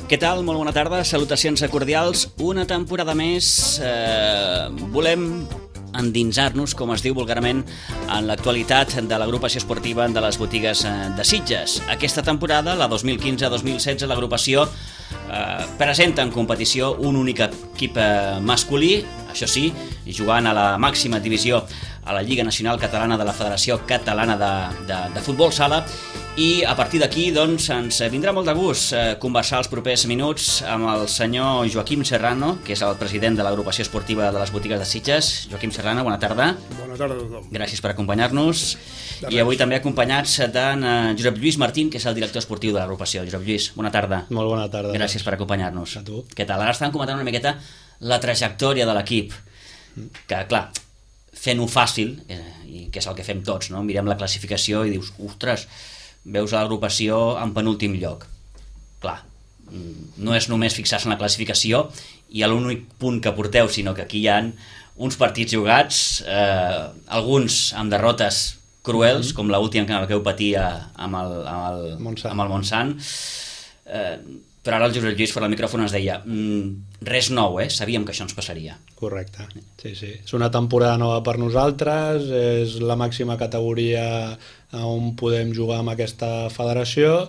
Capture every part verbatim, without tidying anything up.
Què tal? Molt bona tarda, salutacions cordials. Una temporada més eh, volem endinsar-nos, com es diu vulgarment, en l'actualitat de l'agrupació esportiva de les botigues de Sitges. Aquesta temporada, la dos mil quinze dos mil setze, l'agrupació eh, presenta en competició un únic equip masculí, això sí, jugant a la màxima divisió a la Lliga Nacional Catalana de la Federació Catalana de, de, de Futbol Sala, i a partir d'aquí doncs, ens vindrà molt de gust eh, conversar els propers minuts amb el senyor Joaquim Serrano, que és el president de l'agrupació esportiva de les botigues de Sitges. Joaquim Serrano, bona tarda. Bona tarda a tothom. Gràcies per acompanyar-nos. I avui també acompanyats d'en Josep Lluís Martín, que és el director esportiu de l'agrupació. Josep Lluís, bona tarda. Molt bona tarda. Gràcies per acompanyar-nos. A tu. Què tal? Ara estàvem comentant una miqueta la trajectòria de l'equip, que clar, fent-ho fàcil, eh, i que és el que fem tots, no? Mirem la classificació i dius, ostres, veus l'agrupació en penúltim lloc. Clar, no és només fixar-se en la classificació i a l'únic punt que porteu, sinó que aquí hi ha uns partits jugats, eh, alguns amb derrotes cruels, mm-hmm. com l'última que vau patir amb el, amb el, Montsant. amb el Montsant. Eh, però ara el Josep Lluís fora el micròfon ens deia mmm, res nou, eh? Sabíem que això ens passaria. Correcte, sí, sí. És una temporada nova per nosaltres, és la màxima categoria on podem jugar amb aquesta federació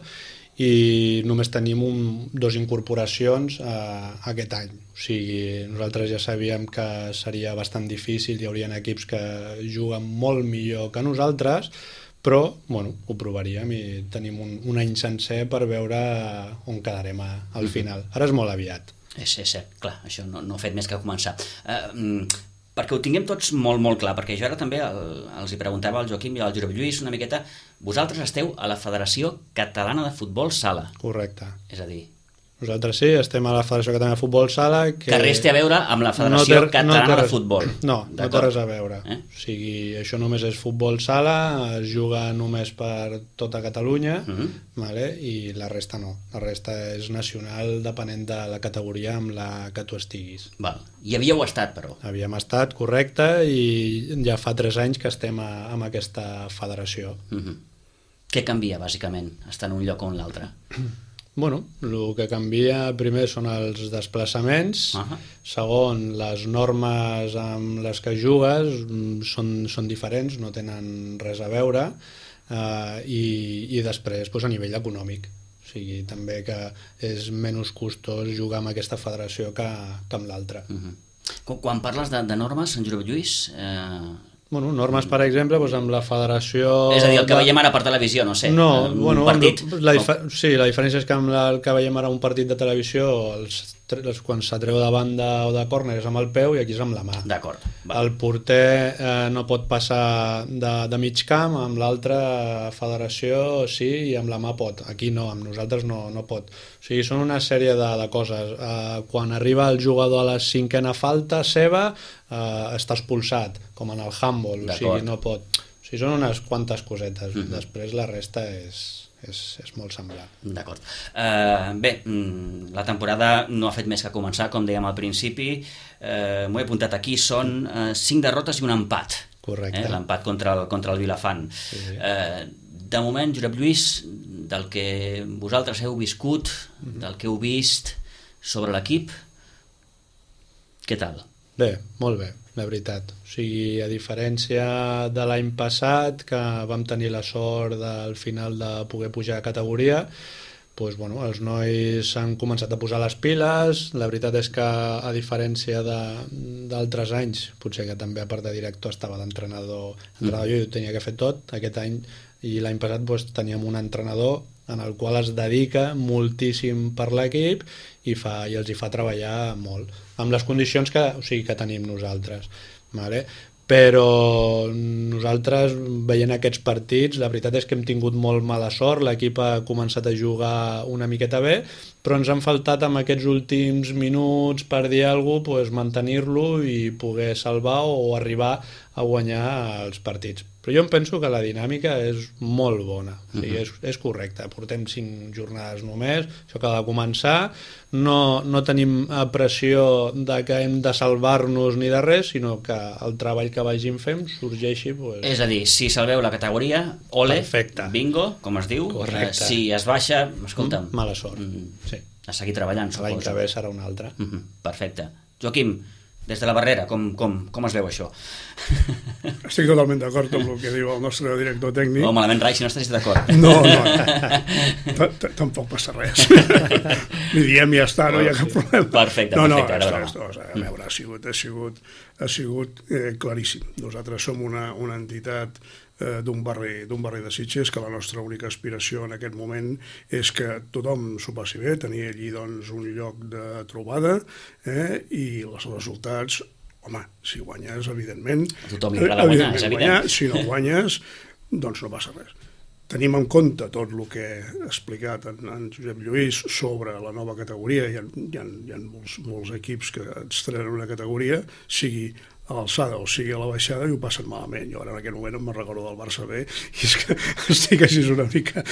i només tenim un, dos incorporacions eh, aquest any. O sigui, nosaltres ja sabíem que seria bastant difícil, hi haurien equips que juguen molt millor que nosaltres, però bueno, ho provaríem i tenim un, un any sencer per veure on quedarem a, al final. Ara és molt aviat. És, és cert, clar, això no, no ha fet més que començar. Uh, perquè ho tinguem tots molt, molt clar, perquè jo ara també el, els hi preguntava al Joaquim i al Josep Lluís una miqueta, vosaltres esteu a la Federació Catalana de Futbol Sala. Correcte. És a dir... Nosaltres sí, estem a la Federació Catalana de Futbol Sala... Que, que res té a veure amb la Federació no té, Catalana no res, de Futbol. No, no té res a veure. Eh? O sigui, això només és futbol sala, es juga només per tota Catalunya, uh-huh. vale? I la resta no. La resta és nacional depenent de la categoria amb la que tu estiguis. Val. I havíeu estat, però? Havíem estat, correcte, i ja fa tres anys que estem a, amb aquesta federació. Uh-huh. Què canvia, bàsicament, estar en un lloc o en l'altre? Bueno, el que canvia primer són els desplaçaments, uh-huh. segon, les normes amb les que jugues són, són diferents, no tenen res a veure, eh, i, i després doncs, a nivell econòmic. O sigui, també que és menys costós jugar amb aquesta federació que, que amb l'altra. Uh-huh. Quan parles de, de normes, en Josep Lluís... Eh... Bueno, normes, per exemple, doncs amb la federació... És a dir, el que de... veiem ara per televisió, no sé, no, un bueno, partit... La dif... Sí, la diferència és que amb la, el que veiem ara un partit de televisió, els, els, quan s'atreu de banda o de córner és amb el peu i aquí és amb la mà. D'acord. El porter eh, no pot passar de, de mig camp, amb l'altra federació sí, i amb la mà pot. Aquí no, amb nosaltres no, no pot. O sigui, són una sèrie de, de coses. Eh, quan arriba el jugador a la cinquena falta seva, eh, està expulsat, com en el handball, o sigui, no pot. O sigui, són unes quantes cosetes. Uh-huh. Després la resta és, és, és molt semblant. D'acord. Uh, bé, la temporada no ha fet més que començar, com dèiem al principi. Uh, m'ho he apuntat aquí, són uh, cinc derrotes i un empat. Correcte. Eh? L'empat contra el, contra el Vilafant. Sí, sí. Uh, de moment, Josep Lluís, del que vosaltres heu viscut, uh-huh. del que heu vist sobre l'equip, què tal? Bé, molt bé, la veritat. O sigui, a diferència de l'any passat, que vam tenir la sort del final de poder pujar a categoria, doncs, bueno, els nois s'han començat a posar les piles. La veritat és que, a diferència d'altres anys, potser que també a part de director estava d'entrenador, entrenador mm. jo ho tenia que fer tot, aquest any i l'any passat doncs, teníem un entrenador en el qual es dedica moltíssim per l'equip i, fa, i els hi fa treballar molt, amb les condicions que, o sigui, que tenim nosaltres. Vale? Però nosaltres, veient aquests partits, la veritat és que hem tingut molt mala sort, l'equip ha començat a jugar una miqueta bé, però ens han faltat amb aquests últims minuts, per dir alguna cosa, doncs, mantenir-lo i poder salvar o arribar a guanyar els partits. Però jo em penso que la dinàmica és molt bona, o sigui, és, és correcta. Portem cinc jornades només, això acaba de començar, no, no tenim pressió de que hem de salvar-nos ni de res, sinó que el treball que vagin fent sorgeixi... Pues... És a dir, si salveu la categoria, ole, perfecte. Bingo, com es diu. Correcte. Eh, si es baixa, escolta'm... Mala sort, mm, sí. A seguir treballant, suposo. L'any que ve serà un altre. Mm -hmm. Perfecte. Joaquim, des de la barrera, com, com, com es veu això? Estic totalment d'acord amb el que diu el nostre director tècnic. Oh, malament, Rai, si no estàs d'acord. No, no, tampoc passa res. Li diem i ja està, no hi ha cap problema. Perfecte, no, perfecte. No, no, no, a veure, ha sigut, ha sigut, ha sigut eh, claríssim. Nosaltres som una, una entitat eh, d'un barri, d'un barri de Sitges, que la nostra única aspiració en aquest moment és que tothom s'ho passi bé, tenir allí doncs, un lloc de trobada, eh, i els resultats, home, si guanyes, evidentment... A tothom li agrada guanyar, és evident. Guanyar, si no guanyes, doncs no passa res. Tenim en compte tot el que ha explicat en, en Josep Lluís sobre la nova categoria. Hi ha, hi ha, hi ha molts, molts equips que es trenen una categoria, sigui a l'alçada o sigui a la baixada, i ho passen malament. Jo ara en aquest moment em recordo del Barça B, i és que estic així una mica...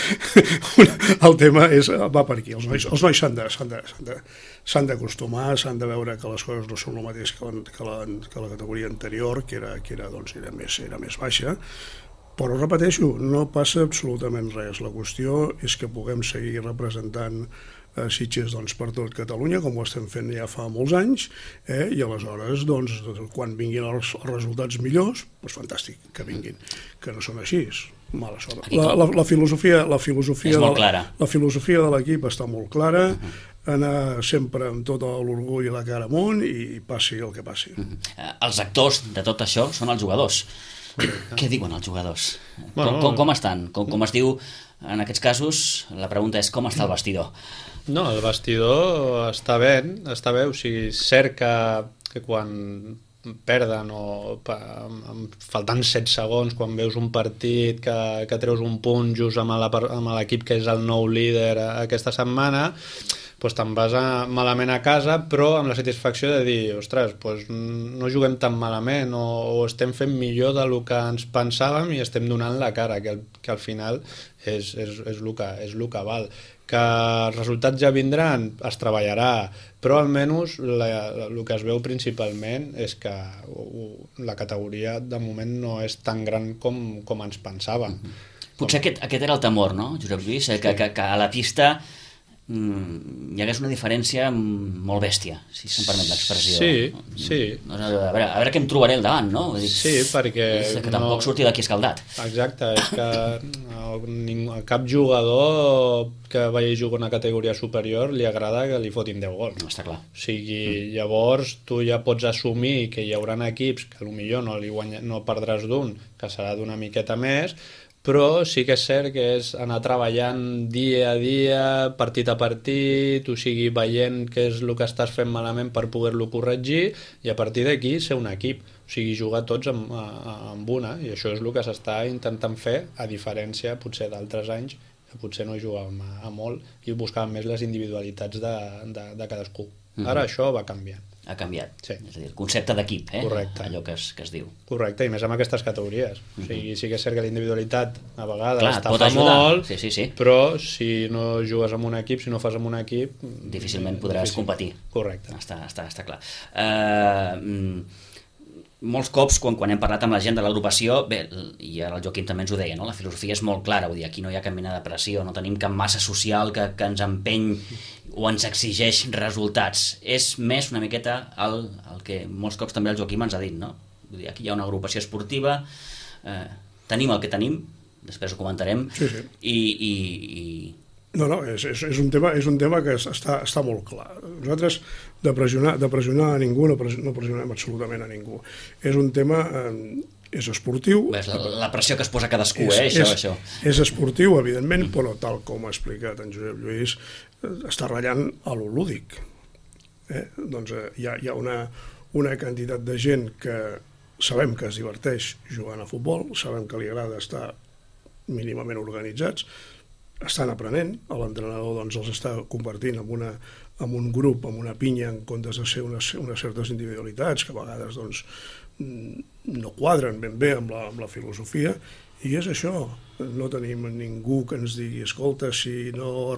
el tema és, va per aquí. Els nois, els nois s'han de, s'han de, s'han de, s'han d'acostumar, s'han de veure que les coses no són el mateix que la, que la, que la categoria anterior, que era, que era, doncs, era, més, era més baixa. Però, repeteixo, no passa absolutament res. La qüestió és que puguem seguir representant eh, Sitges doncs, per tot Catalunya, com ho estem fent ja fa molts anys, eh, i aleshores, doncs, quan vinguin els, els resultats millors, doncs fantàstic, que vinguin. Que no són així, mala sort. La, la, la filosofia, la filosofia és molt de, clara. La filosofia de l'equip està molt clara, uh-huh. anar sempre amb tot l'orgull i la cara amunt i passi el que passi. Uh-huh. Els actors de tot això són els jugadors. Què diuen els jugadors? Bueno, com, com, com estan? Com, com es diu en aquests casos? La pregunta és com està el vestidor? No, el vestidor està bé, està bé, o sigui, és cert que, que quan perden o faltant set segons, quan veus un partit que, que treus un punt just amb l'equip que és el nou líder aquesta setmana, doncs te'n vas a, malament a casa, però amb la satisfacció de dir, ostres, doncs no juguem tan malament o, o estem fent millor del que ens pensàvem i estem donant la cara, que, el, que al final és, és, és, el que, és el que val. Que els resultats ja vindran, es treballarà, però almenys la, el que es veu principalment és que la categoria de moment no és tan gran com, com ens pensàvem. Potser aquest, aquest era el temor, no, Josep Lluís? Que, que, que a la pista hi hagués una diferència molt bèstia, si se'm permet l'expressió. Sí, sí. A veure, a veure què em trobaré al davant, no? Vull dir, sí, perquè... que tampoc no... surti d'aquí escaldat. Exacte, és que a cap jugador que vagi a jugar una categoria superior li agrada que li fotin deu gols. No, està clar. O sigui, mm. llavors tu ja pots assumir que hi haurà equips que potser no, li guanya, no perdràs d'un, que serà d'una miqueta més, però sí que és cert que és anar treballant dia a dia, partit a partit, o sigui, veient què és el que estàs fent malament per poder-lo corregir i a partir d'aquí ser un equip, o sigui, jugar tots amb, amb una, i això és el que s'està intentant fer, a diferència potser d'altres anys que potser no jugàvem a, a molt i buscàvem més les individualitats de, de, de cadascú. Ara mm-hmm. això va canviant. Ha canviat, sí. És a dir, el concepte d'equip, eh? Correcte. Allò que es, que es diu. Correcte, i més amb aquestes categories. Mm-hmm. O sigui, sí que és cert que la individualitat a vegades Clar, està fa molt, sí, sí, sí. però si no jugues amb un equip, si no fas amb un equip... Difícilment podràs difícil. competir. Correcte. Està, està, està clar. Uh, molts cops, quan, quan hem parlat amb la gent de l'agrupació, bé, i ara el Joaquim també ens ho deia, no? La filosofia és molt clara, vull dir, aquí no hi ha cap mena de pressió, no tenim cap massa social que, que ens empeny o ens exigeix resultats. És més una miqueta el, el que molts cops també el Joaquim ens ha dit, no? Vull dir, aquí hi ha una agrupació esportiva, eh, tenim el que tenim, després ho comentarem, sí, sí. i... i, i... No, no, és, és, és, un tema, és un tema que està, està molt clar. Nosaltres de pressionar, de pressionar a ningú no, pressionem, no pressionem absolutament a ningú. És un tema... Eh, és esportiu. Bé, és la, la pressió que es posa cadascú, és, eh, això, és, això. És esportiu, evidentment, mm. però tal com ha explicat en Josep Lluís, està ratllant a lo lúdic. Eh? Doncs eh, hi ha, hi ha una, una quantitat de gent que sabem que es diverteix jugant a futbol, sabem que li agrada estar mínimament organitzats, estan aprenent, l'entrenador doncs, els està convertint en, una, en un grup, en una pinya, en comptes de ser unes, unes certes individualitats que a vegades doncs, no quadren ben bé amb la, amb la filosofia, i és això. No tenim ningú que ens digui, escolta, si no,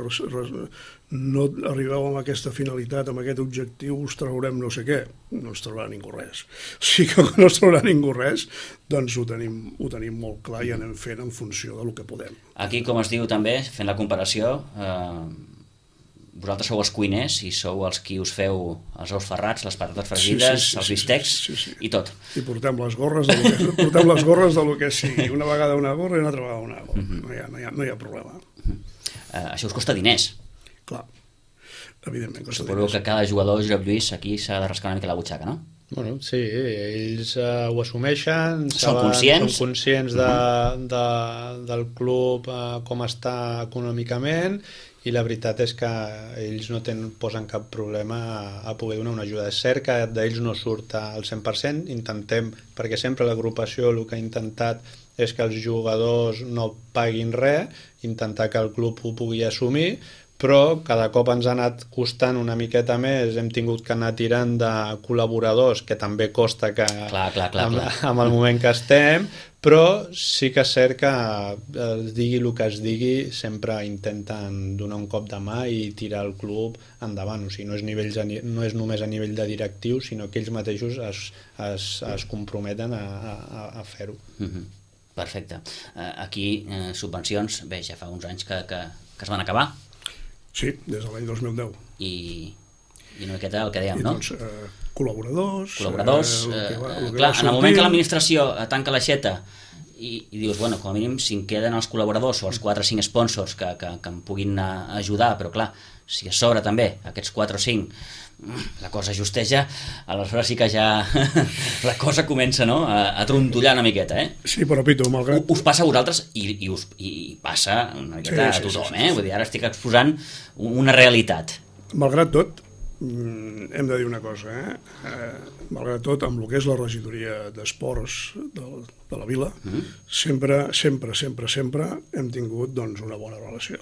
no arribeu amb aquesta finalitat, amb aquest objectiu, us traurem no sé què. No ens traurà ningú res. Si que no ens traurà ningú res, doncs ho tenim, ho tenim molt clar i anem fent en funció del que podem. Aquí, com es diu també, fent la comparació, eh, vosaltres sou els cuiners i sou els qui us feu els ous ferrats, les patates fregides, sí, sí, sí, els bistecs sí, sí, sí. i tot. I portem les gorres de lo que, portem les gorres de lo que sigui. Una vegada una gorra i una altra vegada una gorra. Uh-huh. no, hi ha, no, hi ha, no hi ha problema. Uh-huh. Uh, això us costa diners. Clar, evidentment costa Suposo diners. que cada jugador, Josep Lluís, aquí s'ha de rascar una mica la butxaca, no? Bueno, sí, ells uh, ho assumeixen, són saben, conscients, són conscients de, de, del club, uh, com està econòmicament, i la veritat és que ells no ten, posen cap problema a, a poder donar una ajuda. És cert que d'ells no surt al cent per cent, intentem, perquè sempre l'agrupació el que ha intentat és que els jugadors no paguin res, intentar que el club ho pugui assumir, però cada cop ens ha anat costant una miqueta més, hem tingut que anar tirant de col·laboradors, que també costa que clar, clar, clar, amb, clar. amb el moment que estem, però sí que és cert que es digui el que es digui, sempre intenten donar un cop de mà i tirar el club endavant. O sigui, no és, nivells, no és només a nivell de directiu, sinó que ells mateixos es, es, es comprometen a, a, a fer-ho. Mm-hmm. Perfecte. Aquí, eh, subvencions, bé, ja fa uns anys que, que, que es van acabar. Sí, des de l'any dos mil deu. I, i una miqueta el que dèiem, I, no? doncs, eh, col·laboradors... Col·laboradors, eh, eh, va, clar, en el moment que l'administració tanca l'aixeta i, i dius, bueno, com a mínim si em queden els col·laboradors o els quatre o cinc sponsors que, que, que em puguin ajudar, però clar, si a sobre també aquests quatre o cinc la cosa justeja, aleshores sí que ja la cosa comença, no?, a, a trontollar una miqueta, eh? Sí, però Pitu, malgrat... Us passa a vosaltres i, i, us, i passa una miqueta sí, sí, a tothom, sí, sí, eh? Vull dir, ara estic exposant una realitat. Malgrat tot, hem de dir una cosa, eh? eh malgrat tot, amb el que és la regidoria d'esports de, de la vila, mm-hmm. sempre, sempre, sempre, sempre hem tingut doncs, una bona relació.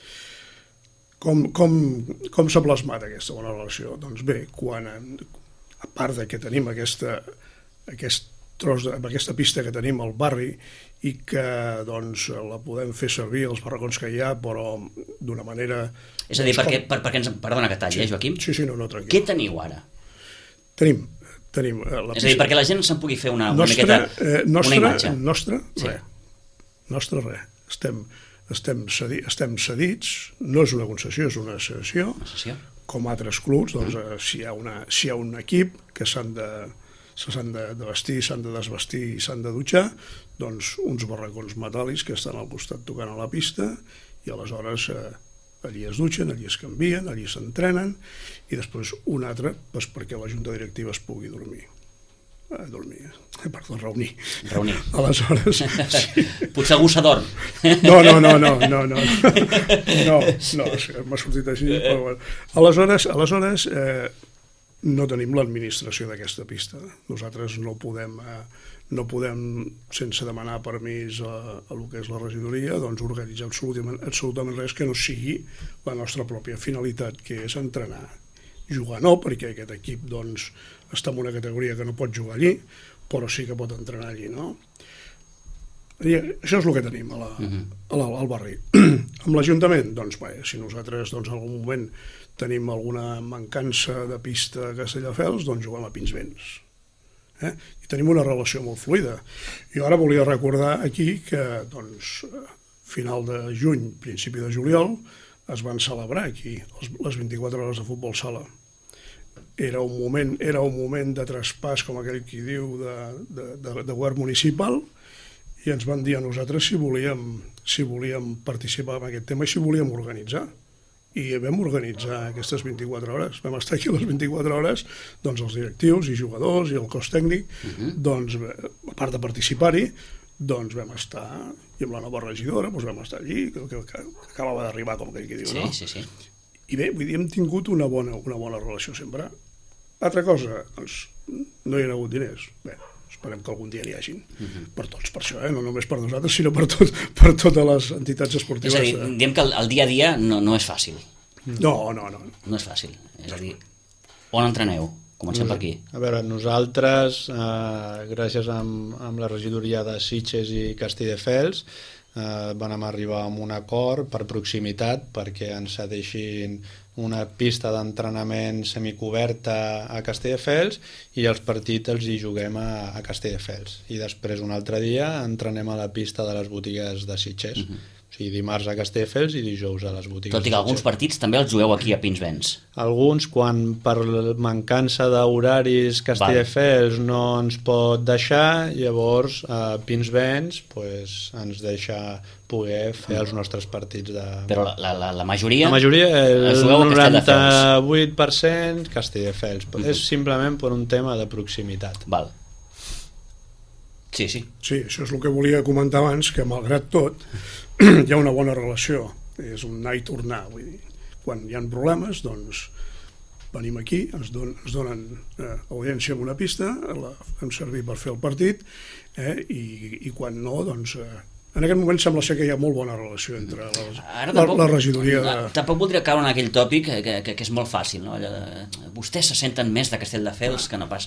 Com, com, com s'ha plasmat aquesta bona relació? Doncs bé, quan, a part de que tenim aquesta, aquest tros de, aquesta pista que tenim al barri i que doncs, la podem fer servir als barracons que hi ha, però d'una manera... És a dir, perquè, per, perquè ens... Perdona que talli, sí, eh, Joaquim? Sí, sí, no, no, tranquil. Què teniu ara? Tenim, tenim la és a dir, perquè la gent se'n pugui fer una, una nostra, miqueta, eh, nostra, una imatge. Nostra, sí. res. Nostra, res. Estem... Estem, cedi, estem cedits, no és una concessió, és una cessió, una com altres clubs, doncs, eh, si, hi ha una, si hi ha un equip que s'han de, s'han de, de vestir, s'han de desvestir i s'han de dutxar, doncs uns barracons metàl·lics que estan al costat tocant a la pista i aleshores eh, allí es dutxen, allí es canvien, allí s'entrenen i després un altre doncs, perquè la junta directiva es pugui dormir. a dormir, perdó, reunir. Reunir. Aleshores... Sí. Potser algú s'adorm. No, no, no, no, no, no, no, no, m'ha sortit així, però bueno. Aleshores, aleshores eh, no tenim l'administració d'aquesta pista. Nosaltres no podem, eh, no podem, sense demanar permís a, a lo que és la regidoria, doncs organitzar absolutament, absolutament res que no sigui la nostra pròpia finalitat, que és entrenar. Jugar no, perquè aquest equip doncs, està en una categoria que no pot jugar allí, però sí que pot entrenar allí, no? I això és el que tenim a la, a la, al barri. Amb l'Ajuntament, doncs, bé, si nosaltres doncs, en algun moment tenim alguna mancança de pista a Castelldefels, doncs juguem a Pinsbens. Eh? I tenim una relació molt fluida. Jo ara volia recordar aquí que, doncs, final de juny, principi de juliol, es van celebrar aquí les vint-i-quatre hores de futbol sala. Era un moment, era un moment de traspàs, com aquell qui diu, de, de, de, de govern municipal, i ens van dir a nosaltres si volíem, si volíem participar en aquest tema i si volíem organitzar. I vam organitzar aquestes vint-i-quatre hores. Vam estar aquí les vint-i-quatre hores, doncs els directius i jugadors i el cos tècnic, uh-huh. doncs, a part de participar-hi, doncs vam estar, i amb la nova regidora doncs vam estar allí, que, que, que acabava d'arribar, com aquell que diu, sí, no? Sí, sí. I bé, vull dir, hem tingut una bona, una bona relació sempre. Altra cosa, doncs, no hi ha hagut diners. Bé, esperem que algun dia n'hi hagin. Uh-huh. Per tots, per això, eh? No només per nosaltres, sinó per, tot, per totes les entitats esportives. És a dir, eh? diem que el, el dia a dia no, no és fàcil. No, no, no. No és fàcil. És a dir, on entreneu? Comencem per aquí. A veure, nosaltres, eh, gràcies amb, amb la regidoria de Sitges i Castelldefels, eh, vam arribar a un acord per proximitat perquè ens cedeixin una pista d'entrenament semicoberta a Castelldefels i els partits els hi juguem a, a Castelldefels. I després un altre dia entrenem a la pista de les botigues de Sitges. Uh-huh. O sigui, dimarts a Castelldefels i dijous a les botigues. Tot i que alguns partits també els jugueu aquí a Pinsbens. Alguns, quan per mancança d'horaris Castelldefels vale. No ens pot deixar, llavors a Pinsbens pues, ens deixa poder fer els nostres partits de... Però la, la, la majoria... La majoria, el noranta-vuit per cent Castelldefels. Uh-huh. És simplement per un tema de proximitat. Val. Sí, sí. Sí, això és el que volia comentar abans, que malgrat tot hi ha una bona relació, és un anar i tornar, vull dir, quan hi ha problemes, doncs venim aquí, ens, don, ens donen eh, audiència en una pista, la fem servir per fer el partit, eh, i, i quan no, doncs eh, en aquest moment sembla ser que hi ha molt bona relació entre les, Ara, tampoc, la, la regidoria de... Tampoc voldria caure en aquell tòpic que, que, que és molt fàcil, no? Allò de, vostès se senten més de Castelldefels que no pas...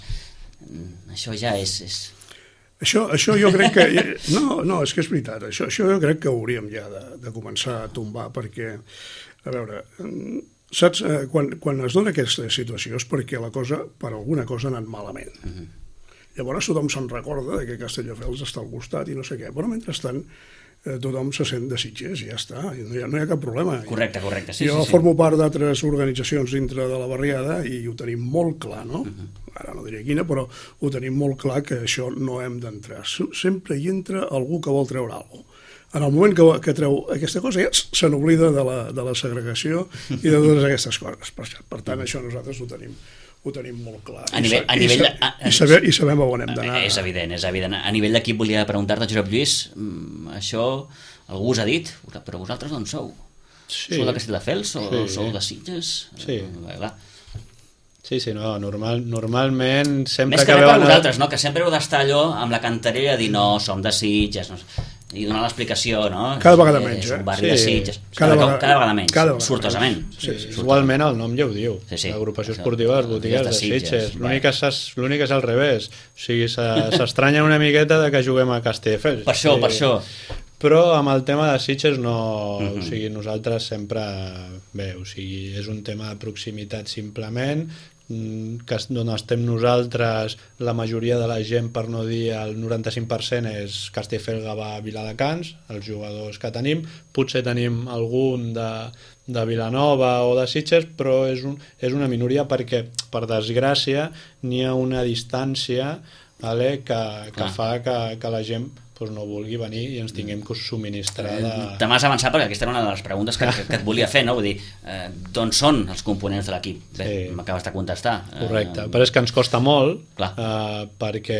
Això ja és... és... Això, això jo crec que... No, no, és que és veritat. Això, això jo crec que hauríem ja de, de començar a tombar, perquè, a veure, saps, quan, quan es dona aquesta situació és perquè la cosa, per alguna cosa, ha anat malament. Uh-huh. Llavors tothom se'n recorda que Castelldefels està al costat i no sé què, però mentrestant eh, tothom se sent de Sitges i ja està, no hi ha, no hi ha cap problema. Correcte, correcte. Sí, jo sí, sí. formo part d'altres organitzacions dintre de la barriada i ho tenim molt clar, no? Uh-huh. Ara no diré quina, però ho tenim molt clar que això no hem d'entrar. Sempre hi entra algú que vol treure alguna cosa. En el moment que, que treu aquesta cosa ja se n'oblida de, la, de la segregació i de totes aquestes coses. Per, per tant, això nosaltres ho tenim, ho tenim molt clar. A nivell, a I, nivell, i, i, sabem, I sabem a on hem d'anar. És evident, és evident. A nivell d'equip volia preguntar-te, Josep Lluís, això algú us ha dit, però vosaltres d'on sou? Sí. Sou de Castelldefels o sí. Sou de Sitges? Sí. Eh, clar. Sí, sí, no, normal, normalment sempre més que que res per veuen... vosaltres, no? Que sempre heu d'estar allò amb la cantarella a dir no, som de Sitges, no? I donar l'explicació, no? Cada vegada menys, eh? És un barri sí. de Sitges. Cada, cada, vegada, cada vegada menys, cada vegada sortosament. menys. Sí, sí, sí. Igualment el nom ja ho diu, sí, sí. l'agrupació esportiva de les botigues de Sitges. L'únic és al revés, o sigui, s'estranya una miqueta de que juguem a Castelldefels. Per això, sí. per això. Però amb el tema de Sitges no... Uh-huh. O sigui, nosaltres sempre... Bé, o sigui, és un tema de proximitat simplement, que on estem nosaltres, la majoria de la gent, per no dir el noranta-cinc per cent, és Castelldefels, Gavà, Viladecans, els jugadors que tenim. Potser tenim algun de, de Vilanova o de Sitges, però és, un, és una minoria perquè, per desgràcia, n'hi ha una distància, vale, que, que fa que, que la gent pues no vulgui venir i ens tinguem que subministrar de... Te m'has avançat perquè aquesta era una de les preguntes que, que, que et volia fer, no? Vull dir, eh, d'on són els components de l'equip? Bé, sí. M'acabes de contestar. Correcte, eh, però és que ens costa molt eh, perquè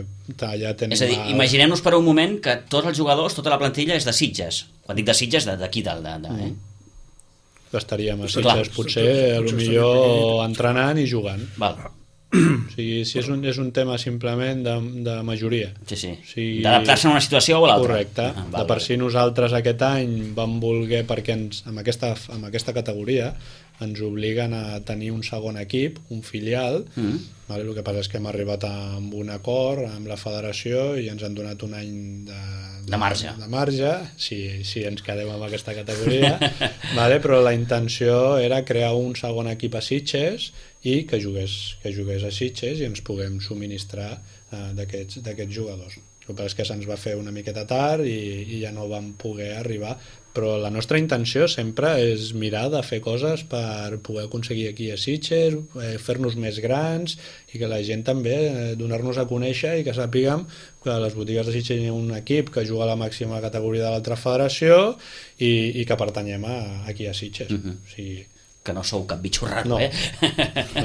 ja tenim... És a dir, a... imaginem-nos per un moment que tots els jugadors, tota la plantilla és de Sitges. Quan dic de Sitges, d'aquí dalt. De, de, eh? Que estaríem a Sitges, potser, potser entrenant i jugant. Val. O sigui, si és un, és un tema simplement de, de majoria. Sí, sí. O sigui, d'adaptar-se a una situació o a l'altra. Correcte. Ah, val, de per si nosaltres aquest any vam voler, perquè ens, amb, aquesta, amb aquesta categoria ens obliguen a tenir un segon equip, un filial, mm. vale? El que passa és que hem arribat amb un acord amb la federació i ens han donat un any de, de, de marge, de marge si, si ens quedem amb aquesta categoria, vale? Però la intenció era crear un segon equip a Sitges i que jugués, que jugués a Sitges i ens puguem subministrar uh, d'aquests d'aquests jugadors. El que passa és que se'ns va fer una miqueta tard i, i ja no vam poder arribar, però la nostra intenció sempre és mirar de fer coses per poder aconseguir aquí a Sitges, eh, fer-nos més grans i que la gent també eh, donar-nos a conèixer i que sàpiguem que a les botigues de Sitges hi ha un equip que juga a la màxima categoria de l'altra federació i, i que pertanyem a, aquí a Sitges. Uh-huh. O sigui, que no sou cap bitxo raro, no. eh? No.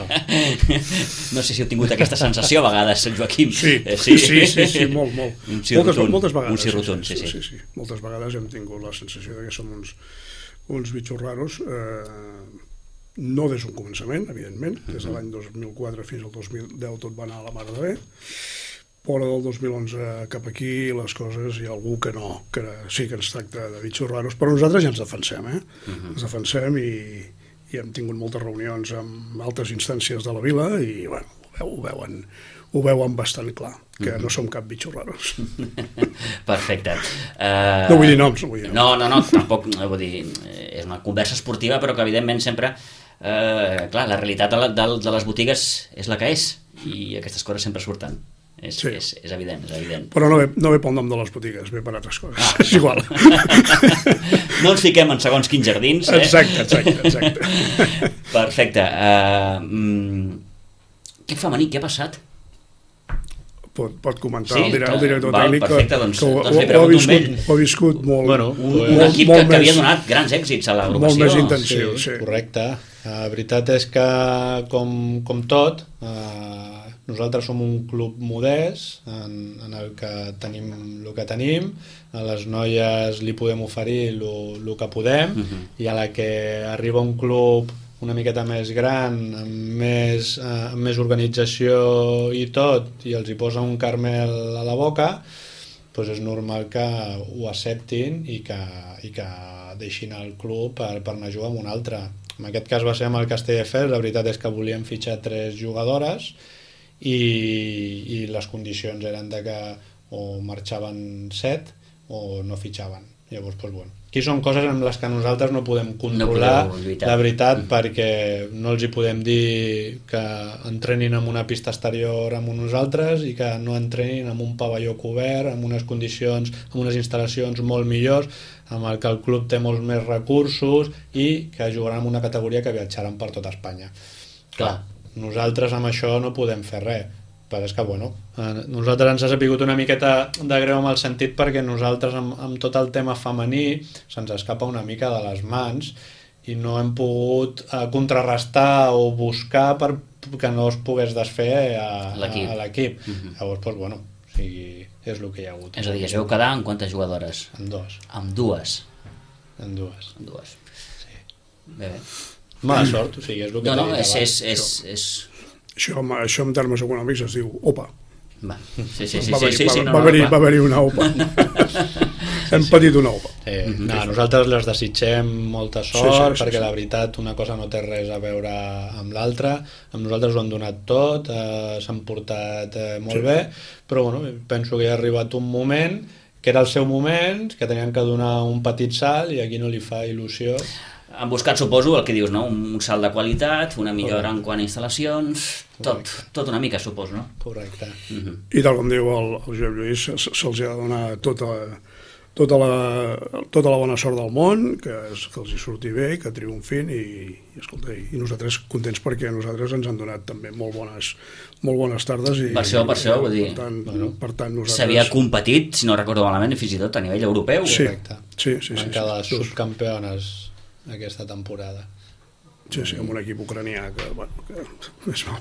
No sé si heu tingut aquesta sensació a vegades, Joaquim. Sí, eh, sí? sí, sí, sí, molt, molt. Un sí moltes, rotund, moltes vegades. Un sí rotund, sí, sí, sí, sí, sí. Moltes vegades hem tingut la sensació de que som uns, uns bitxos raros, eh, no des d'un començament, evidentment, des de l'any dos mil quatre fins al dos mil deu tot va anar a la mar de bé, però del dos mil onze cap aquí les coses hi ha algú que no, que sí que ens tracta de bitxos raros, però nosaltres ja ens defensem, eh? Uh-huh. Ens defensem i... i hem tingut moltes reunions amb altres instàncies de la vila i bueno, ho veuen, ho veuen bastant clar, que no som cap bitxos raros. Perfecte. Uh, no vull dir noms, no vull dir noms. No, no, no, tampoc, vull dir, és una conversa esportiva, però que evidentment sempre, uh, clar, la realitat de, la, de, de les botigues és la que és, i aquestes coses sempre surten. És, sí. és, és evident, és evident. Però no ve, no ve pel nom de les botigues, ve per altres coses. Ah. És igual. No ens fiquem en segons quins jardins, eh? Exacte, exacte, exacte. Perfecte. Uh, mm, què femení, què ha passat? Pot, pot comentar sí, el, director, el director val, tècnic perfecte, doncs, que ho, doncs ho, ho, ha viscut, ho ha viscut molt, bueno, un, pues, un molt, equip molt que, que més, havia donat grans èxits a l'agrupació. Molt més intensiu, sí. sí. Correcte. La veritat és que, com, com tot, eh, nosaltres som un club modest en, en el que tenim el que tenim, a les noies li podem oferir el que podem, uh-huh. i a la que arriba un club una miqueta més gran, amb més, eh, amb més organització i tot, i els hi posa un caramel a la boca, doncs és normal que ho acceptin i que, i que deixin el club per, per anar a jugar amb un altre. En aquest cas va ser amb el Castelldefels, la veritat és que volíem fitxar tres jugadores i, i les condicions eren de que o marxaven set o no fitxaven. Llavors, doncs, bueno, aquí són coses amb les que nosaltres no podem controlar, no la veritat, mm. perquè no els hi podem dir que entrenin en una pista exterior amb nosaltres i que no entrenin en un pavelló cobert, amb unes condicions, amb unes instal·lacions molt millors, amb el que el club té molts més recursos i que jugaran en una categoria que viatjaran per tot Espanya. Clar, nosaltres amb això no podem fer res. Però és que, bueno, eh, nosaltres ens ha sapigut una miqueta de greu amb el sentit perquè nosaltres amb, amb tot el tema femení se'ns escapa una mica de les mans i no hem pogut eh, contrarrestar o buscar per que no es pogués desfer a l'equip. Uh-huh. Llavors, doncs, bueno, o sigui, és el que hi ha hagut. És a dir, es veu quedar amb quantes jugadores? Amb dos. Amb dues? Amb dues. Amb dues. Sí. Bé, bé. Mala sort, o sigui, és el que no, t'he no, dit és, abans. és, és, és... Això, això en termes econòmics es diu O P A. Va, sí, sí, sí, va haver-hi sí, sí, sí, no, va, no, haver no, va haver una O P A. Hem patit una O P A. Sí, no, nosaltres les desitgem molta sort, sí, sí, sí, perquè sí. la veritat una cosa no té res a veure amb l'altra. Amb nosaltres ho han donat tot, eh, s'han portat eh, molt sí. bé, però bueno, penso que ha arribat un moment que era el seu moment, que tenien que donar un petit salt i aquí no li fa il·lusió. Han buscat, suposo, el que dius, no? Un salt de qualitat, una millora en quant a instal·lacions, tot, tot una mica, suposo, no? Correcte. Uh-huh. I tal com diu el, el Josep Lluís, se'ls ha de donar tota, tota, la, tota la bona sort del món, que, es, que els hi surti bé, que triomfin i, i, escolta, i nosaltres contents perquè nosaltres ens han donat també molt bones, molt bones tardes. I, per això, per això, vull dir, per tant, bueno, per tant nosaltres... s'havia competit, si no recordo malament, fins i tot a nivell europeu. Sí, correcte. Sí, sí, sí, van sí, quedar sí, subcampeones aquesta temporada. Sí, sí, amb un equip ucranià que, bueno, que és mal.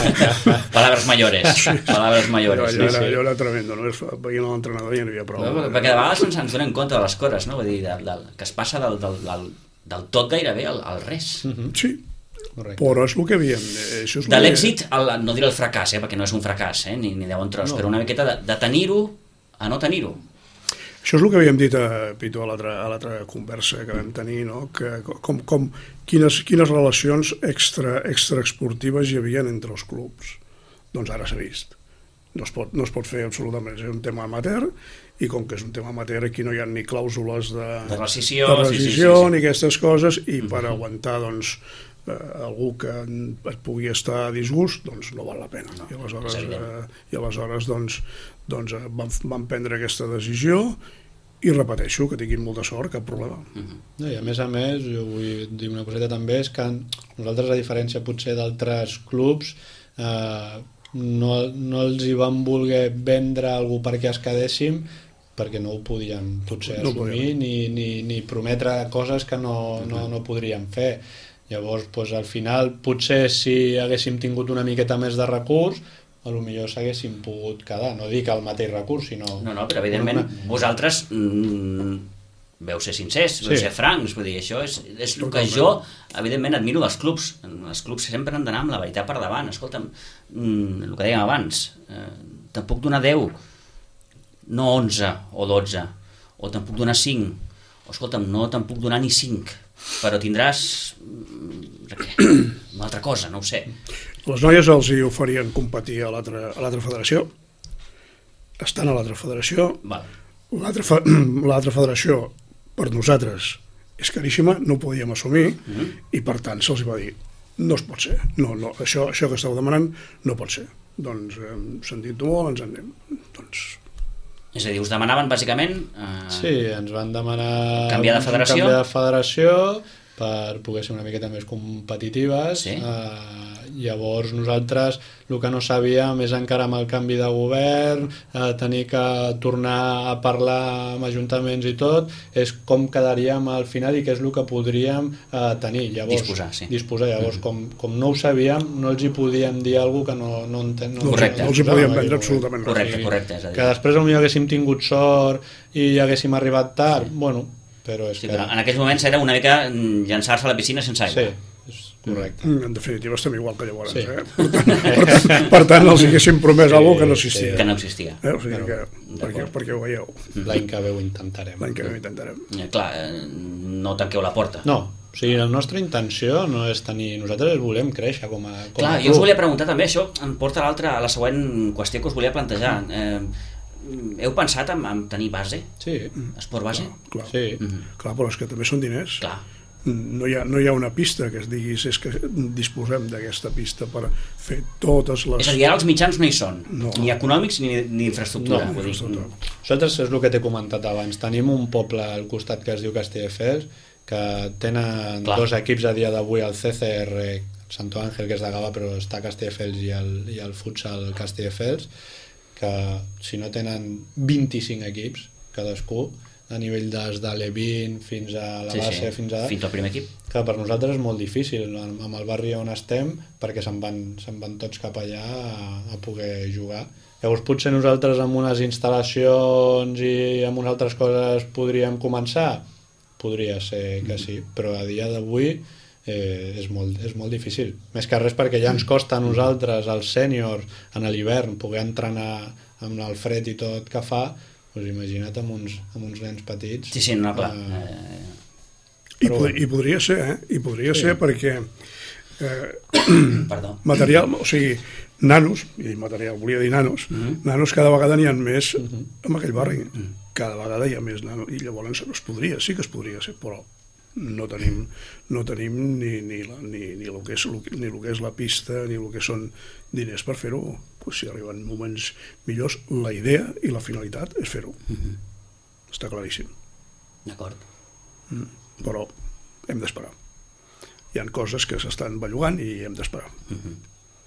Palabras mayores, sí. Palabras mayores. Allò, Sí, era, sí. allò era tremendo, no? Veient l'entrenador ja no hi havia prou. No, perquè de vegades ens, ens donem compte de les coses, no? Vull dir, de, de, que es passa del, del, del, del tot gairebé al, al res. Mm-hmm. Sí, correcte. però és el que havíem... Eh, això és De que... l'èxit, el, no diré el fracàs, eh, perquè no és un fracàs, eh, ni, ni de bon tros, no. Però una miqueta de, de tenir-ho a no tenir-ho. Això és el que havíem dit a Pitu a l'altra conversa que vam tenir, no? Que com, com, quines, quines relacions extra, extraesportives hi havia entre els clubs. Doncs ara s'ha vist. No es, pot, no es pot fer absolutament, és un tema amateur, i com que és un tema amateur aquí no hi ha ni clàusules de, de rescisió, de rescisió sí, sí, sí, sí. ni aquestes coses, i per aguantar doncs, eh, algú que et pugui estar a disgust, doncs no val la pena. No, I aleshores, eh, i aleshores doncs, doncs van, van prendre aquesta decisió i repeteixo, que tinguin molta sort, cap problema. Uh-huh. No, I a més a més, jo vull dir una coseta també, és que nosaltres, a diferència potser d'altres clubs, eh, no, no els hi van voler vendre algú perquè es quedéssim, perquè no ho podíem potser no assumir ni, ni, ni prometre coses que no, no, no podríem fer. Llavors, doncs, al final, potser si haguéssim tingut una miqueta més de recurs, a lo millor s'haguéssim pogut quedar, no dic el mateix recurs, sinó... No, no, però evidentment una... vosaltres mm, veu ser sincers, veu sí. ser francs, vull dir, això és, és el que jo, evidentment, admiro dels clubs. Els clubs sempre han d'anar amb la veritat per davant. Escolta'm, mm, el que dèiem abans, eh, te'n puc donar deu, no onze o dotze, o te'n puc donar cinc, o escolta'm, no te'n puc donar ni cinc, però tindràs una altra cosa, no ho sé. Les noies els hi oferien competir a l'altra a l'altra federació, estan a l'altra federació, l'altra fe, federació per nosaltres és caríssima, no ho podíem assumir, mm-hmm. i per tant se'ls va dir, no es pot ser, no, no, això, això que esteu demanant no pot ser. Doncs hem sentit-ho molt, ens en anem. Doncs... És a dir, us demanaven bàsicament... Eh... Sí, ens van demanar... Canviar de federació? Canviar de federació per poder ser una miqueta més competitives. Sí. Eh, llavors nosaltres el que no sabíem és encara amb el canvi de govern, eh, tenir que tornar a parlar amb ajuntaments i tot, és com quedaríem al final i què és el que podríem eh, tenir. Llavors, disposar, sí. Disposar. Llavors, mm-hmm. com, com no ho sabíem, no els hi podíem dir alguna cosa que no, no enten. No correcte. No els hi podíem vendre absolutament res. Correcte, correcte. És a dir... Que després potser haguéssim tingut sort i haguéssim arribat tard, sí. Bueno, però és sí, que... però en aquells moments era una mica llançar-se a la piscina sense aigua. Sí. Correcte. En definitiva estem igual que llavors, sí. eh? Per tant, per, tant, per tant els haguéssim promès sí, alguna que no existia. Sí. Que no existia. Eh? O sigui que, perquè, perquè ho veieu. L'any que ve ho intentarem. L'any que ve ho intentarem. Eh, clar, no tanqueu la porta. No, o sigui, la nostra intenció no és tenir... Nosaltres volem créixer com a com clar, a jo us volia preguntar també, això em porta a l'altra, a la següent qüestió que us volia plantejar. Eh, heu pensat en, en tenir base? Sí. Clar, Esport base? clar. Sí. Mm-hmm. Clar, però és que també són diners. Clar. No hi, ha, no hi ha una pista que es diguis és que disposem d'aquesta pista per fer totes les... És a dir, ara els mitjans no hi són, no. Ni econòmics ni, ni infraestructura. No, vull dir. Nosaltres és el que t'he comentat abans, tenim un poble al costat que es diu Castelldefels, que tenen Clar. dos equips a dia d'avui, el C C R Santo Ángel, que és de Gavà, però està a Castelldefels i el, i el futsal Castelldefels, que si no tenen vint-i-cinc equips cadascú, a nivell des de l'E vint fins a la sí, base, sí. fins a... Fins al primer equip. Que per nosaltres és molt difícil, amb el barri on estem, perquè se'n van, se'n van tots cap allà a, a poder jugar. Llavors potser nosaltres amb unes instal·lacions i amb unes altres coses podríem començar? Podria ser que sí, però a dia d'avui eh, és, molt, és molt difícil. Més que res perquè ja ens costa a nosaltres, als sèniors, en l'hivern, poder entrenar amb el fred i tot que fa. Pues imagina't amb uns, amb uns nens petits. Sí, sí, no, clar. Eh... I, pod I podria ser, eh? I podria sí. ser perquè eh, Perdó. material, o sigui, nanos, i material, volia dir nanos, uh -huh. nanos cada vegada n'hi ha més uh -huh. en aquell barri. Uh -huh. Cada vegada hi ha més nanos. I llavors es podria, sí que es podria ser, però no tenim, no tenim ni, ni, la, ni, ni, el que és, ni el que és la pista, ni el que són diners per fer-ho. Pues si arriben moments millors, la idea i la finalitat és fer-ho. Mm-hmm. Està claríssim. D'acord. Mm. Però hem d'esperar. Hi ha coses que s'estan bellugant i hem d'esperar. Mm-hmm.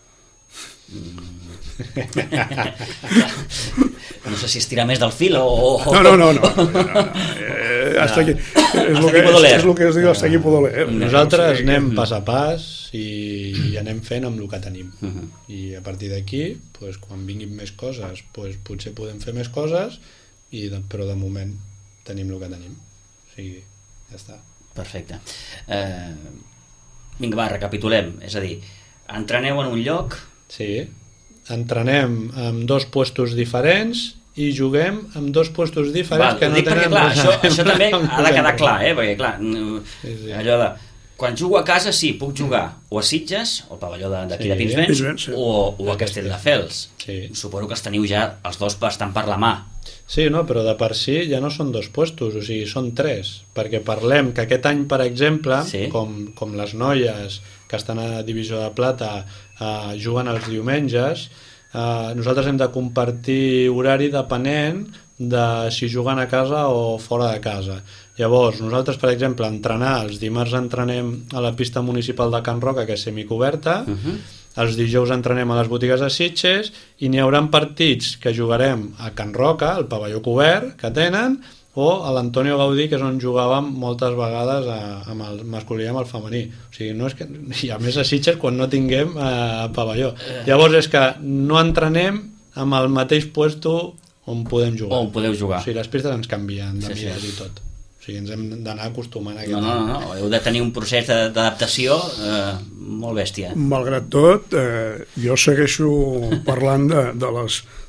No sé si estirar més del fil o... No, no, no, no, no, no, no. Eh, hasta aquí, és el que, és el que es diu hasta aquí puedo leer. Nosaltres anem pas a pas i, i anem fent amb el que tenim. I a partir d'aquí, pues, quan vinguin més coses, pues, potser podem fer més coses, i de, però de moment tenim el que tenim. O sigui, ja està. Perfecte. Eh, vinga, va, recapitulem. És a dir, entreneu en un lloc... Sí, entrenem amb dos puestos diferents i juguem amb dos puestos diferents. Val, que no dic tenen... perquè, clar, això, això també ha de quedar clar, eh? Perquè, clar, sí, sí. allò de... Quan jugo a casa, sí, puc jugar o a Sitges, o al pavelló d'aquí sí. de Pinsbens, sí. o, o a Castelldefels. Sí. Suposo que els teniu ja, els dos estan per la mà. Sí, no, però de per si ja no són dos puestos, o sigui, són tres, perquè parlem que aquest any, per exemple, sí. com, com les noies que estan a Divisió de Plata eh, juguen els diumenges, eh, nosaltres hem de compartir horari depenent de si juguen a casa o fora de casa. Llavors, nosaltres, per exemple, entrenar, els dimarts entrenem a la pista municipal de Can Roca, que és semicoberta, uh-huh. els dijous entrenem a les botigues de Sitges i n'hi haurà partits que jugarem a Can Roca, al pavelló cobert que tenen, o a l'Antonio Gaudí, que és on jugàvem moltes vegades a, amb el masculí i amb el femení. O sigui, no és que, i a més a Sitges quan no tinguem eh, pavelló. Llavors és que no entrenem amb el mateix puesto on podem jugar. On podeu jugar. O sigui, les pistes ens canvien de sí, mides sí. i tot. O sigui, ens hem d'anar acostumant a aquest... No, no, no, no, heu de tenir un procés d'adaptació eh, molt bèstia. Malgrat tot, eh, jo segueixo parlant de, de, les,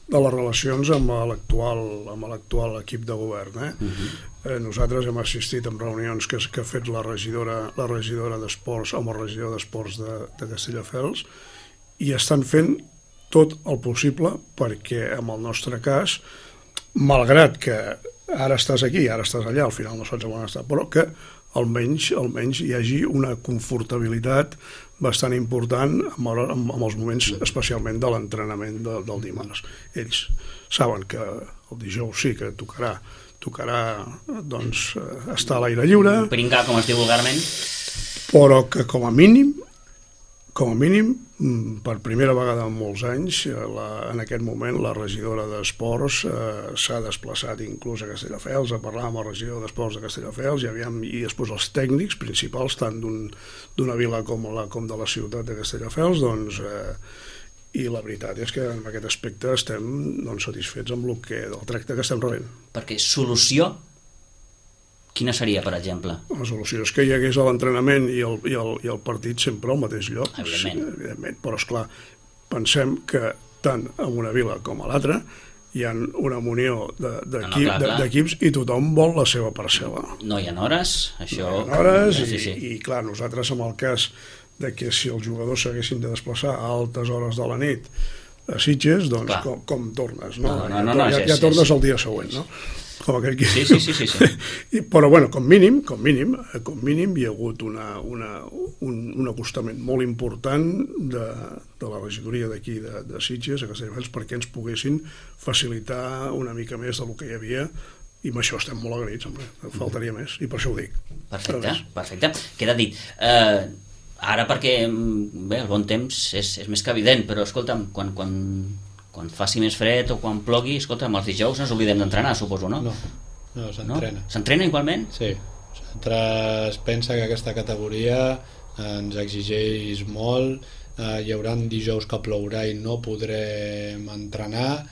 de les relacions amb l'actual amb l'actual equip de govern. Eh? Uh-huh. Eh, nosaltres hem assistit en reunions que, que ha fet la regidora, la regidora d'Esports amb el regidor d'Esports de, de Castelldefels, i estan fent tot el possible perquè, en el nostre cas, malgrat que ara estàs aquí, ara estàs allà, al final no saps on estar, però que almenys, almenys hi hagi una confortabilitat bastant important amb, amb, amb els moments especialment de l'entrenament de, del dimarts. Ells saben que el dijous sí que tocarà tocarà doncs, estar a l'aire lliure. Pringar, com es diu vulgarment. Però que com a mínim, com a mínim, per primera vegada en molts anys, la, en aquest moment la regidora d'Esports eh, s'ha desplaçat inclús a Castelldefels a parlar amb el regidor d'Esports de Castelldefels i, aviam, i després els tècnics principals tant d'una un, vila com, la, com de la ciutat de Castelldefels, doncs eh, i la veritat és que en aquest aspecte estem doncs, satisfets amb el que, del tracte que estem rebent. Perquè solució, quina seria, per exemple? La solució és que hi hagués l'entrenament i, el, i, el, i el partit sempre al mateix lloc. Evidentment. Sí, evidentment. Però, esclar, pensem que tant en una vila com a l'altra hi ha una munió d'equips de, de, de, i tothom vol la seva parcel·la. No hi ha hores, això... No hi ha hores, sí, i, sí. i clar, nosaltres en el cas de que si els jugadors s'haguessin de desplaçar a altes hores de la nit a Sitges, doncs com, com tornes, no? No, no, no, no, ja, ja, ja sí, tornes sí. el dia següent, no? Com aquell que... Sí, sí, sí, sí, sí. I, però bueno, com mínim, com mínim, com mínim hi ha hagut una, una, un, un acostament molt important de, de la regidoria d'aquí de, de Sitges a Castelldefels perquè ens poguessin facilitar una mica més del que hi havia, i amb això estem molt agraïts, home, faltaria més, i per això ho dic. Perfecte, perfecte. Queda dit. Eh, ara perquè, bé, el bon temps és, és més que evident, però escolta'm, quan, quan, quan faci més fred o quan plogui, escolta'm, els dijous no ens oblidem d'entrenar, suposo, no? No, no s'entrena. No? S'entrena igualment? Sí. Nosaltres pensa que aquesta categoria ens exigeix molt, eh, hi haurà dijous que plourà i no podrem entrenar,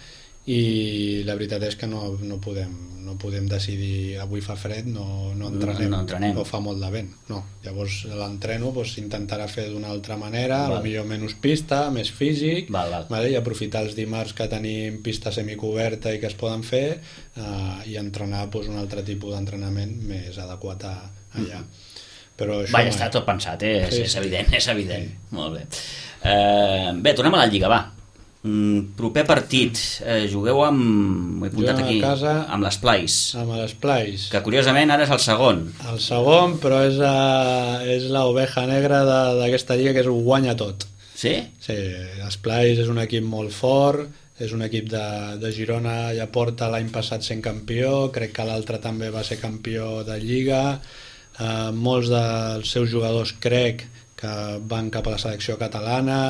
i la veritat és que no, no, podem, no podem decidir avui fa fred, no, no entrenem, no, no entrenem, o fa molt de vent, no. Llavors l'entreno doncs, intentarà fer d'una altra manera, val. Potser menys pista, més físic, val, val. Vale? I aprofitar els dimarts que tenim pista semicoberta i que es poden fer, eh, i entrenar doncs, un altre tipus d'entrenament més adequat a allà. Mm-hmm. Però això, Vaja, està tot pensat, eh? sí, és, és sí. evident, és evident. Sí. Molt bé. Eh, bé, tornem a la Lliga, va. Mm, proper partit, eh, jugueu amb, ho he apuntat aquí, casa, amb l'Esplais, amb l'Esplais, que curiosament ara és el segon. El segon, però és, a, és l'oveja negra d'aquesta lliga, que és ho guanya tot. Sí? Sí, l'Esplais és un equip molt fort, és un equip de, de Girona, ja porta l'any passat sent campió, crec que l'altre també va ser campió de Lliga, eh, molts dels seus jugadors crec que van cap a la selecció catalana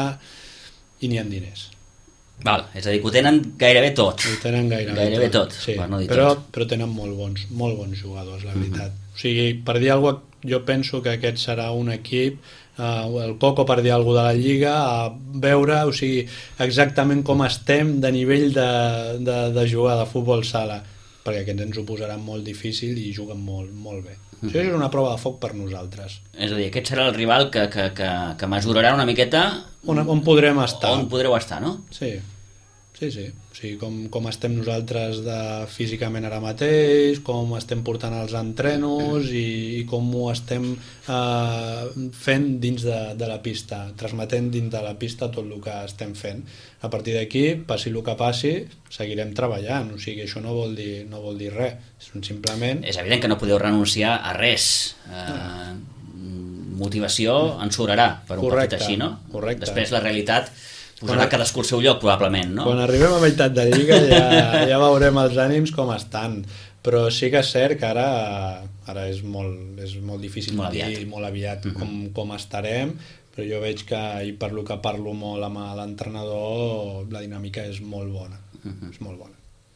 i n'hi ha diners. Val, és a dir, que ho tenen gairebé tot. Ho tenen gairebé, gairebé tot, tot. Sí, per no dir però, tot. però tenen molt bons, molt bons jugadors, la veritat. Mm-hmm. O sigui, per dir alguna cosa, jo penso que aquest serà un equip, eh, el Coco per dir alguna cosa de la Lliga, a veure, o sigui, exactament com estem de nivell de, de, de jugar de futbol sala, perquè aquests ens ho posaran molt difícil i juguen molt, molt bé. Mm-hmm. Això és una prova de foc per nosaltres. És a dir, aquest serà el rival que, que, que, que mesurarà una miqueta on, on podrem estar. On podreu estar, no? Sí, sí, sí. O sigui, com, com estem nosaltres de, físicament ara mateix, com estem portant els entrenos i, i com ho estem eh, fent dins de, de la pista, transmetent dins de la pista tot el que estem fent. A partir d'aquí, passi el que passi, seguirem treballant, o sigui, això no vol dir, no vol dir res, simplement... És evident que no podeu renunciar a res. Eh, motivació ens sobrarà per un correcte, partit així, no? Correcte. Després la realitat posarà cadascú al seu lloc, probablement, no? Quan arribem a meitat de Lliga ja, ja veurem els ànims com estan, però sí que és cert que ara, ara és, molt, és molt difícil molt dir aviat. molt aviat uh-huh. com, com estarem, però jo veig que, i per lo que parlo molt amb l'entrenador, la dinàmica és molt bona, uh-huh. és molt bona.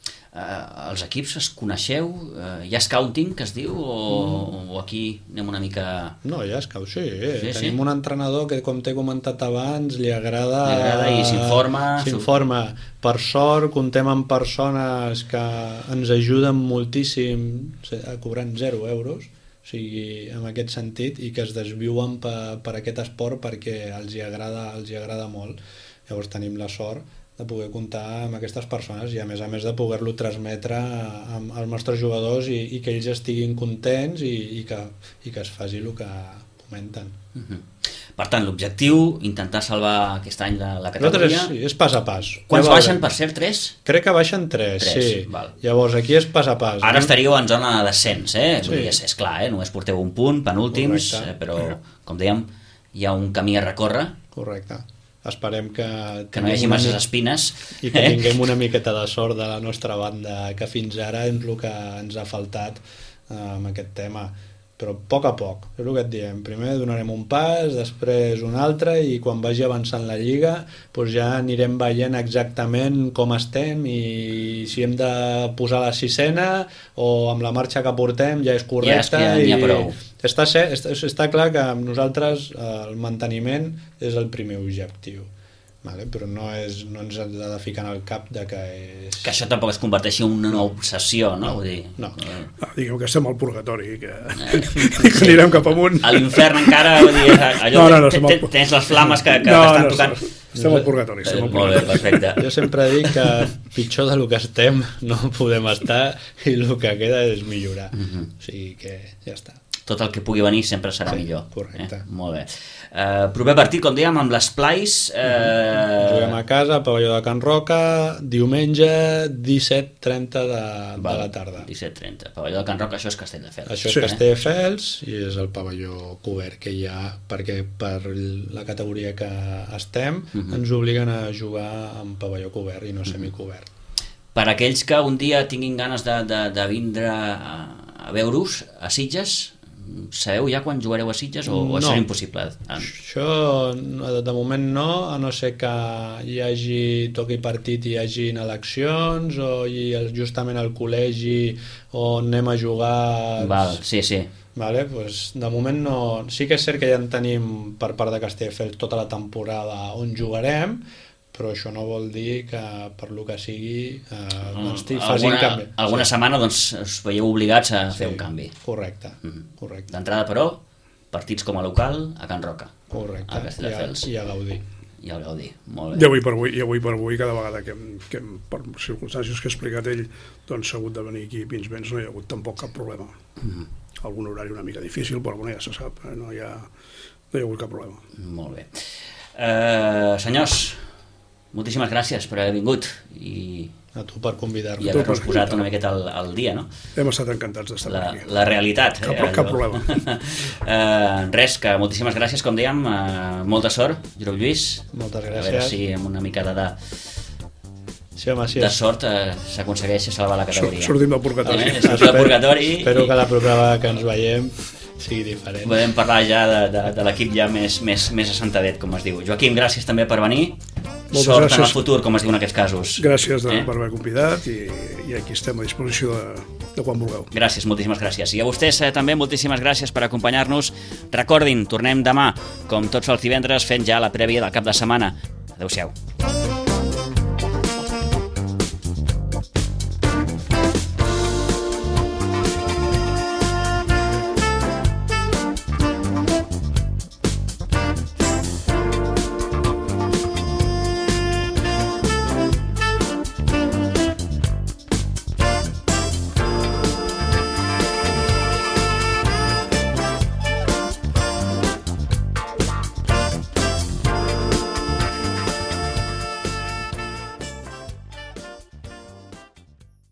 Uh, els equips es coneixeu? Uh, hi ha scouting, que es diu? O, mm. o aquí anem una mica... No, hi ha scout, sí. sí Tenim sí? un entrenador que, com t'he comentat abans, li agrada... Li agrada i s'informa... S'informa. Per sort, comptem amb persones que ens ajuden moltíssim a cobrant zero euros, o sigui, en aquest sentit, i que es desviuen per, per aquest esport perquè els hi agrada, els hi agrada molt. Llavors tenim la sort de poder comptar amb aquestes persones i a més a més de poder-lo transmetre als nostres jugadors i, i que ells estiguin contents i, i, que, i que es faci el que comenten. Uh-huh. Per tant, l'objectiu, intentar salvar aquest any la, la categoria... Nosaltres és, és pas a pas. Quants ja baixen, per cert, tres? Crec que baixen tres, tres sí. Val. Llavors, aquí és pas a pas. Ara no? estaríeu en zona de descens, eh? Sí. Dir, és, és clar, eh? Només porteu un punt, penúltims, eh? Però, com dèiem, hi ha un camí a recórrer. Correcte. Esperem que... Que no hi hagi masses espines. I que eh? tinguem una miqueta de sort de la nostra banda, que fins ara és el que ens ha faltat eh, amb aquest tema. Però a poc a poc, és el que et diem. Primer donarem un pas, després un altre, i quan vagi avançant la Lliga doncs ja anirem veient exactament com estem i si hem de posar la sisena o amb la marxa que portem ja és correcte. Ja és que n'hi ha prou. Està, està, està clar que amb nosaltres el manteniment és el primer objectiu. Vale, però no, és, no ens ha de ficar en el cap de que és... Que això tampoc es converteixi en una obsessió, no? No, Vull dir, no. Ah, diguem que estem al purgatori, que, eh. que anirem cap amunt. A l'infern encara, vull dir, allò, no, no, no, al... tens les flames que, que no, estan no, tocant... Estem al purgatori. Estem al purgatori. Molt bé, perfecte. Jo sempre dic que pitjor del que estem no podem estar i el que queda és millorar. Uh-huh. O sigui que ja està. Tot el que pugui venir sempre serà sí, millor. Correcte. Eh? Molt bé. Uh, proper partit, com dèiem, amb l'Esplais... Uh... Juguem a casa, a Pavelló de Can Roca, diumenge disset trenta de, de la tarda. disset trenta. Pavelló de Can Roca, això és Castelldefels. Això és sí. Castelldefels i és el pavelló cobert que hi ha, perquè per la categoria que estem uh-huh. ens obliguen a jugar amb pavelló cobert i no uh-huh. semicobert. Per aquells que un dia tinguin ganes de, de, de vindre a, a veure-us a Sitges, sabeu ja quan jugareu a Sitges o, o no. això és impossible? Això de moment no, a no ser que hi hagi toqui partit i hi hagi eleccions o hi justament al col·legi on anem a jugar... Val, sí, sí. Vale, pues de moment no... Sí que és cert que ja en tenim per part de Castelldefels tota la temporada on jugarem, però això no vol dir que per lo que sigui eh, doncs facin canvi. Alguna sí. setmana doncs us veieu obligats a fer sí, un canvi. Correcte, mm. correcte. D'entrada, però, partits com a local a Can Roca. Correcte, a Castelldefels. I a Gaudí. I al Gaudí, molt bé. I avui per avui, i avui, per avui cada vegada que, que per circumstàncies que ha explicat ell doncs s'ha hagut de venir aquí a Pinsbens, no hi ha hagut tampoc cap problema. Mm. Algun horari una mica difícil, però bueno, ja se sap, no hi ha, no hi ha hagut cap problema. Molt bé. Uh, senyors, moltíssimes gràcies per haver vingut i a tu per convidar-me i haver-nos posat una miqueta al, al dia, no? Hem estat encantats d'estar la, aquí. La realitat. Cap, eh, cap problema. uh, res, que moltíssimes gràcies, com dèiem, uh, molta sort, Jureu Lluís. Moltes gràcies. A veure si amb una mica de, sí, home, sí. de sort uh, s'aconsegueix salvar la categoria. Sortim del purgatori. Eh? Sortim del purgatori. Espero que la propera vegada que ens veiem sigui diferent. Podem parlar ja de, de, de l'equip ja més, més, més assentadet, com es diu. Joaquim, gràcies també per venir. Moltes Sort gràcies. En el futur, com es diu en aquests casos. Gràcies de, eh? per haver convidat i, i aquí estem a disposició de, de quan vulgueu. Gràcies, moltíssimes gràcies. I a vostès eh, també moltíssimes gràcies per acompanyar-nos. Recordin, tornem demà, com tots els divendres, fent ja la prèvia del cap de setmana. Adéu-siau.